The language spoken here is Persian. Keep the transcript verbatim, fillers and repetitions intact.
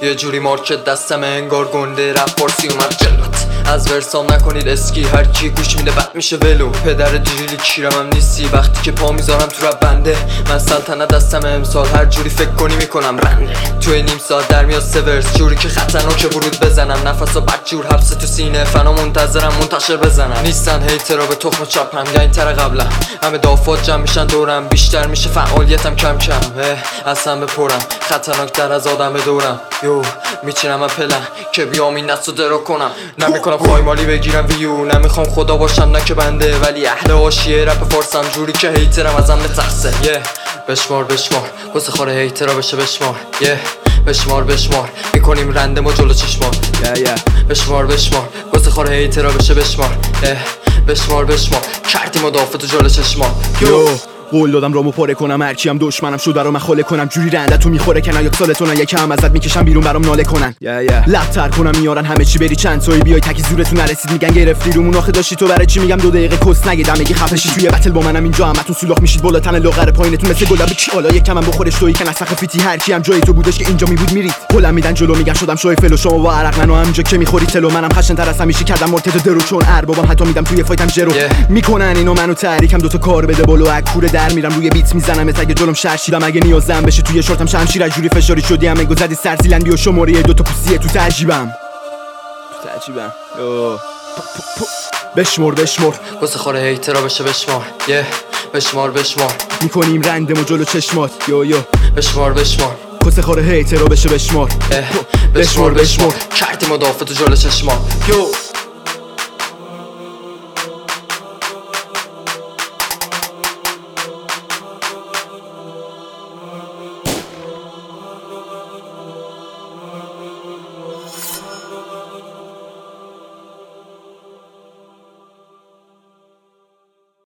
یه جوری مارکت دستم انگار گنده رپ پارسی اومد جلوت. از ورسام نکنید اسکی، هر کی گوش میده بد میشه ولو. پدر دریلی کیرم هم نیستی وقتی که پا میذارم تو رپ بنده. من سلطنت دستم امسال هر جوری فکر کنی میکنم رنده. توی نیم ساعت در میاد سورس جوری که خطرناکه ورود بزنم. نفسا بدجور حبس تو سینه فنا منتظرم منتشر بزنم. نیستن هیترا به تخم چپم یا این تر قبلا. همه دافات جمع میشن دورم، بیشتر میشه فعالیتم کم کم. اصلا بپرم خطرناک در از آدم دورم. یو میچینم من پلن که بیام این دستو درو کنم. نمیکنم خایمالی بگیرم ویو، نمیخوام خدا باشم نه که بنده. ولی اهل حاشیه رپ فارسم جوری که هیترم ازم بترسه. یه بشمار بشمار واسه خور هیترا بشه بشمار. یه بشمار بشمار میکنیم رندم و جلو چشمار. یه یه بشمار بشمار واسه خور هیترا بشه بشمار. یه بشمار بشمار کردیم و دافتو جلو چشمار. یو قول دادم رامو پاره کنم هرچی هم دشمنم شد برام خاله کنم. جوری رنده تو میخوره کنن یا سالتون یکم ازت میکشم بیرون برام ناله کنن. yeah, yeah. لبتر کنم میارن همه چی بری چند تایی بیای تکی زورتون نرسید میگن گرفتی رومون. آخه داشتی تو برای چی میگم دو دقیقه کس نگیدم میگی خفه شی. توی بتل با منم اینجا همتون سولاخ میشید بالا تن لاغر پایینتون مثل گلابی کی. حالا یکم هم بخورش تویی که نسخ فیتی هر کی هم جای تو بودش که اینجا میبود میرید. هولم میدن جلو میگن شدم شوی فلو شما با عرق منو همینجا که میخوری تلو. منم خشن تر از همیشه کردم مرتد درو چون اربابم حتی میدم توی فایتم جرو. yeah. میکنن اینو منو تحریکم دو تا کار بده بالا اکوره در میرم روی بیت میزنم تگ جلوم شرشیدم اگه نیازم بشه. توی شورتم شمشیر جوری فشاری شدی همه گذدی سرزیلن بیا شماره دو تا پوسیه تو تعجیبم تو تعجیبم. بشمر بشمر واسه خور هیترا بشه بشمار. یه بشمار بشمار میکنیم رندم و جلو چشمات. یو یو بشمار بشمار واسه خور هیترا بشه بشمار. بشمار بشمار کردیم و دافتو جلو چشمات. یو